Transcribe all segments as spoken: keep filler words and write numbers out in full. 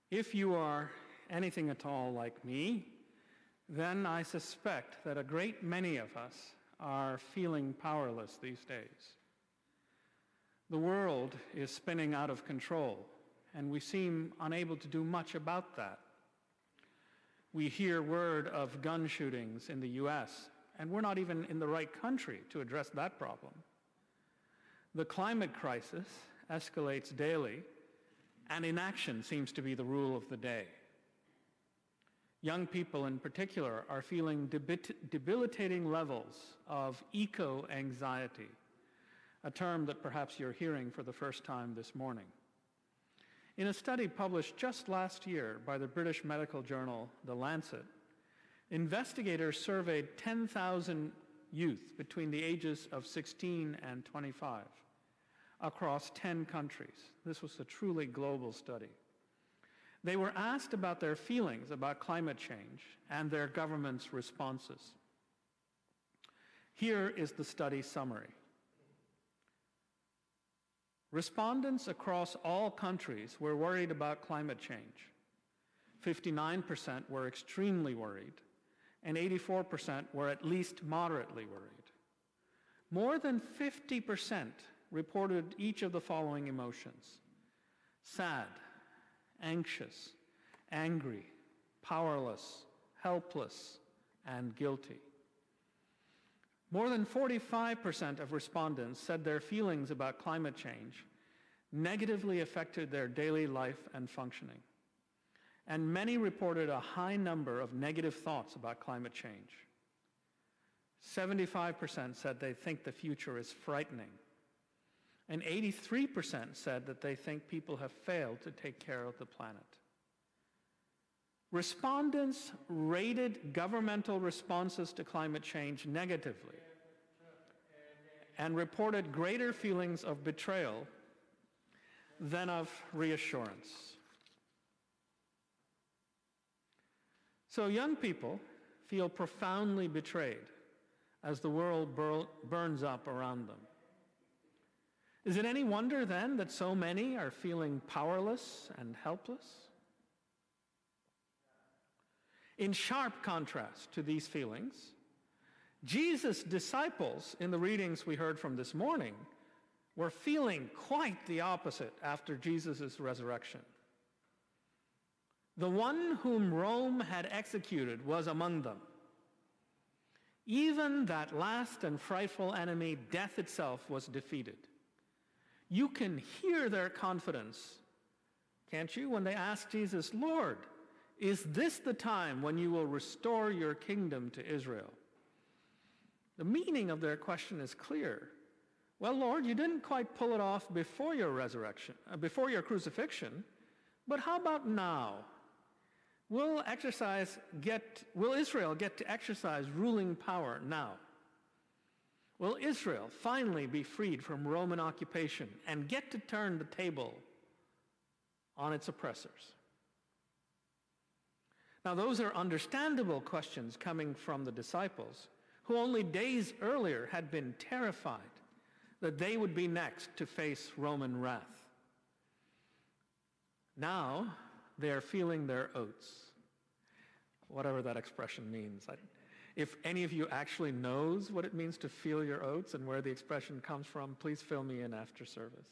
If you are anything at all like me, then I suspect that a great many of us are feeling powerless these days. The world is spinning out of control, and we seem unable to do much about that. We hear word of gun shootings in the U S, and we're not even in the right country to address that problem. The climate crisis escalates daily, and inaction seems to be the rule of the day. Young people in particular are feeling debilitating levels of eco-anxiety, a term that perhaps you're hearing for the first time this morning. In a study published just last year by the British medical journal, The Lancet, investigators surveyed ten thousand youth between the ages of sixteen and twenty-five across ten countries. This was a truly global study. They were asked about their feelings about climate change and their government's responses. Here is the study summary. Respondents across all countries were worried about climate change. fifty-nine percent were extremely worried, and eighty-four percent were at least moderately worried. More than fifty percent reported each of the following emotions: sad, anxious, angry, powerless, helpless, and guilty. More than forty-five percent of respondents said their feelings about climate change negatively affected their daily life and functioning. And many reported a high number of negative thoughts about climate change. seventy-five percent said they think the future is frightening. And eighty-three percent said that they think people have failed to take care of the planet. Respondents rated governmental responses to climate change negatively and reported greater feelings of betrayal than of reassurance. So young people feel profoundly betrayed as the world bur- burns up around them. Is it any wonder then that so many are feeling powerless and helpless? In sharp contrast to these feelings, Jesus' disciples, in the readings we heard from this morning, were feeling quite the opposite after Jesus' resurrection. The one whom Rome had executed was among them. Even that last and frightful enemy, death itself, was defeated. You can hear their confidence, can't you, when they ask Jesus, "Lord, is this the time when you will restore your kingdom to Israel?" The meaning of their question is clear. Well, Lord, you didn't quite pull it off before your resurrection, uh, before your crucifixion, but how about now? Will exercise get, will Israel get to exercise ruling power now? Will Israel finally be freed from Roman occupation and get to turn the table on its oppressors? Now, those are understandable questions coming from the disciples, who only days earlier had been terrified that they would be next to face Roman wrath. Now, they are feeling their oats, whatever that expression means. I, if any of you actually knows what it means to feel your oats and where the expression comes from, please fill me in after service.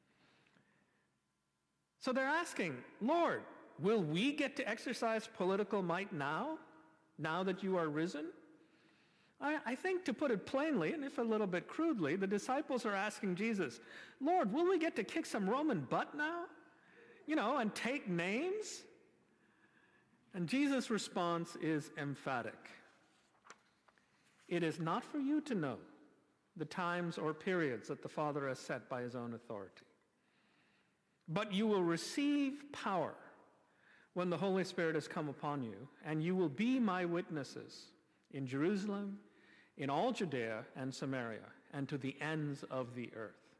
So they're asking, "Lord, will we get to exercise political might now, now that you are risen?" I, I think, to put it plainly, and if a little bit crudely, the disciples are asking Jesus, "Lord, will we get to kick some Roman butt now? You know, and take names?" And Jesus' response is emphatic. It is not for you to know the times or periods that the Father has set by his own authority. But you will receive power when the Holy Spirit has come upon you, and you will be my witnesses in Jerusalem, in all Judea and Samaria, and to the ends of the earth.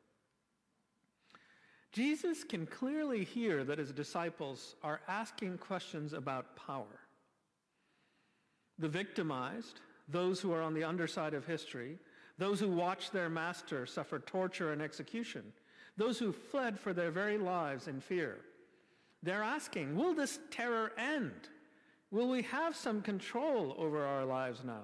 Jesus can clearly hear that his disciples are asking questions about power. The victimized, those who are on the underside of history, those who watched their master suffer torture and execution, those who fled for their very lives in fear, They're asking, will this terror end? Will we have some control over our lives now?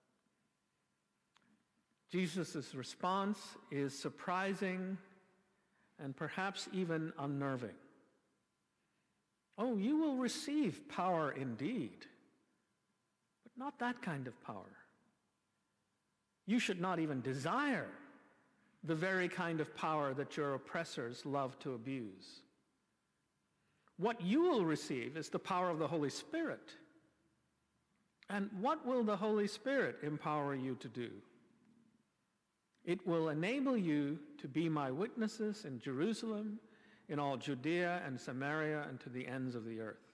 Jesus' response is surprising and perhaps even unnerving. Oh, you will receive power indeed, but not that kind of power. You should not even desire the very kind of power that your oppressors love to abuse. What you will receive is the power of the Holy Spirit. And what will the Holy Spirit empower you to do? It will enable you to be my witnesses in Jerusalem, in all Judea and Samaria, and to the ends of the earth.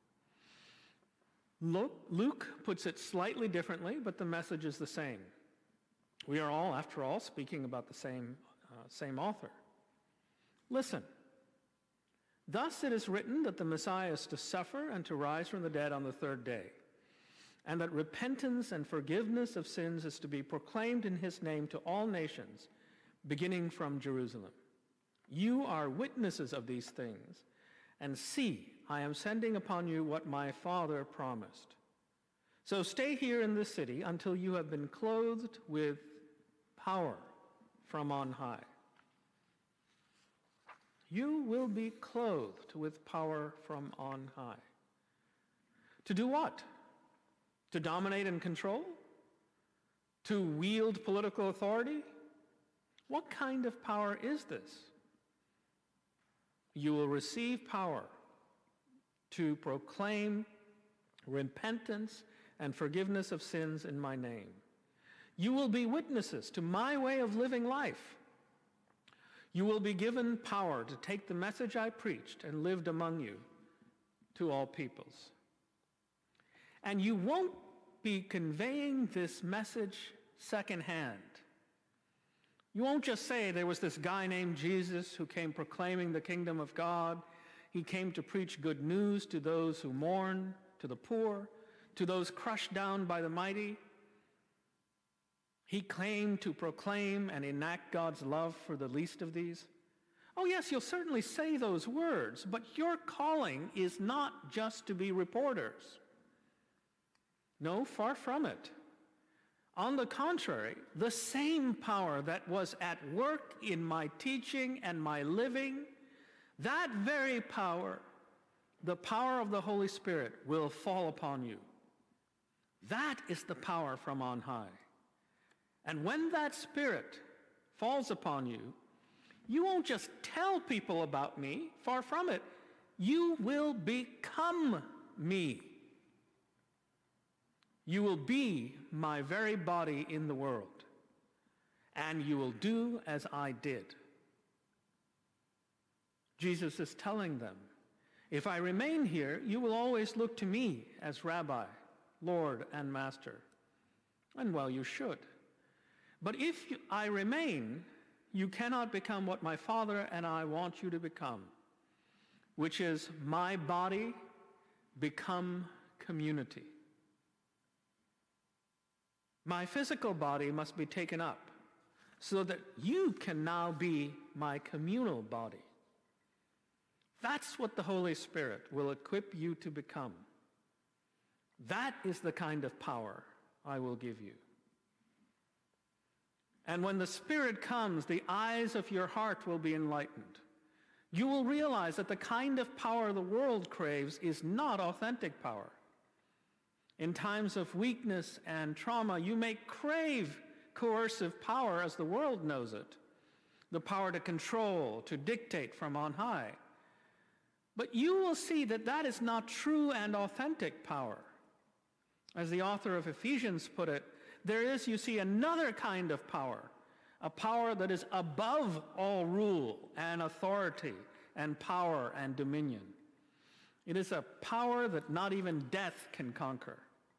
Luke puts it slightly differently, but the message is the same. We are all, after all, speaking about the same, uh, same author. Listen. Thus it is written that the Messiah is to suffer and to rise from the dead on the third day, and that repentance and forgiveness of sins is to be proclaimed in his name to all nations, beginning from Jerusalem. You are witnesses of these things, and see, I am sending upon you what my Father promised. So stay here in this city until you have been clothed with power from on high. You will be clothed with power from on high. To do what? To dominate and control? To wield political authority? What kind of power is this? You will receive power to proclaim repentance and forgiveness of sins in my name. You will be witnesses to my way of living life. You will be given power to take the message I preached and lived among you to all peoples. And you won't be conveying this message secondhand. You won't just say there was this guy named Jesus who came proclaiming the kingdom of God. He came to preach good news to those who mourn, to the poor, to those crushed down by the mighty. He claimed to proclaim and enact God's love for the least of these. Oh yes, you'll certainly say those words, but your calling is not just to be reporters. No, far from it. On the contrary, the same power that was at work in my teaching and my living, that very power, the power of the Holy Spirit, will fall upon you. That is the power from on high. And when that Spirit falls upon you, you won't just tell people about me, far from it. You will become me. You will be my very body in the world, and you will do as I did. Jesus is telling them, if I remain here, you will always look to me as Rabbi, Lord, and Master. And well, you should. But if you, I remain, you cannot become what my Father and I want you to become, which is my body become community. My physical body must be taken up so that you can now be my communal body. That's what the Holy Spirit will equip you to become. That is the kind of power I will give you. And when the Spirit comes, the eyes of your heart will be enlightened. You will realize that the kind of power the world craves is not authentic power. In times of weakness and trauma, you may crave coercive power as the world knows it, the power to control, to dictate from on high. But you will see that that is not true and authentic power. As the author of Ephesians put it, there is, you see, another kind of power, a power that is above all rule and authority and power and dominion. It is a power that not even death can conquer.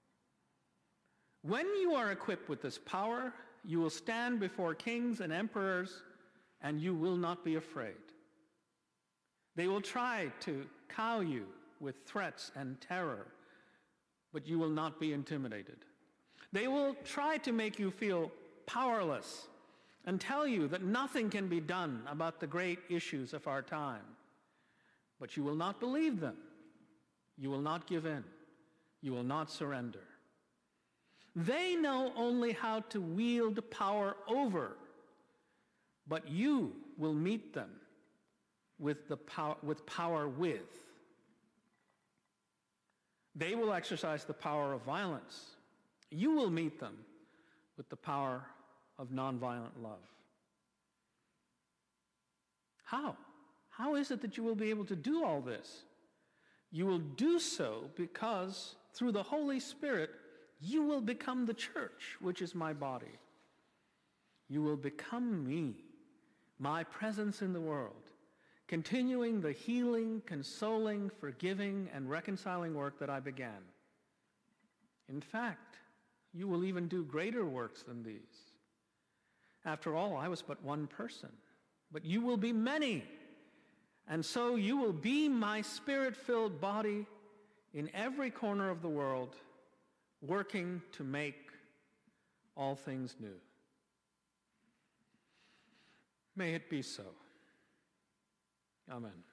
When you are equipped with this power, you will stand before kings and emperors, and you will not be afraid. They will try to cow you with threats and terror, but you will not be intimidated. They will try to make you feel powerless and tell you that nothing can be done about the great issues of our time. But you will not believe them. You will not give in. You will not surrender. They know only how to wield power over, but you will meet them with, the power, with power with. They will exercise the power of violence. You will meet them with the power of nonviolent love. How? How is it that you will be able to do all this? You will do so because through the Holy Spirit, you will become the church, which is my body. You will become me, my presence in the world, continuing the healing, consoling, forgiving, and reconciling work that I began. In fact, you will even do greater works than these. After all, I was but one person, but you will be many. And so you will be my spirit-filled body in every corner of the world, working to make all things new. May it be so. Amen.